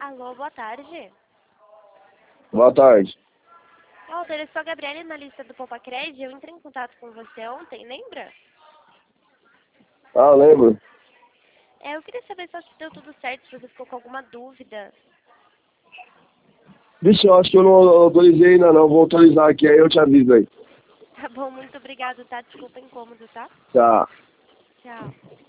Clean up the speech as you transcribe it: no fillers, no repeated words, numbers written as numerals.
Alô, boa tarde. Boa tarde. Walter, eu sou a Gabriele na lista do Poupa Cred. Eu entrei em contato com você ontem, lembra? Ah, lembro. Eu queria saber só se deu tudo certo, se você ficou com alguma dúvida. Vixe, eu acho que eu não autorizei ainda não. Vou autorizar aqui, aí eu te aviso aí. Tá bom, muito obrigado, tá? Desculpa o incômodo, tá? Tá. Tchau.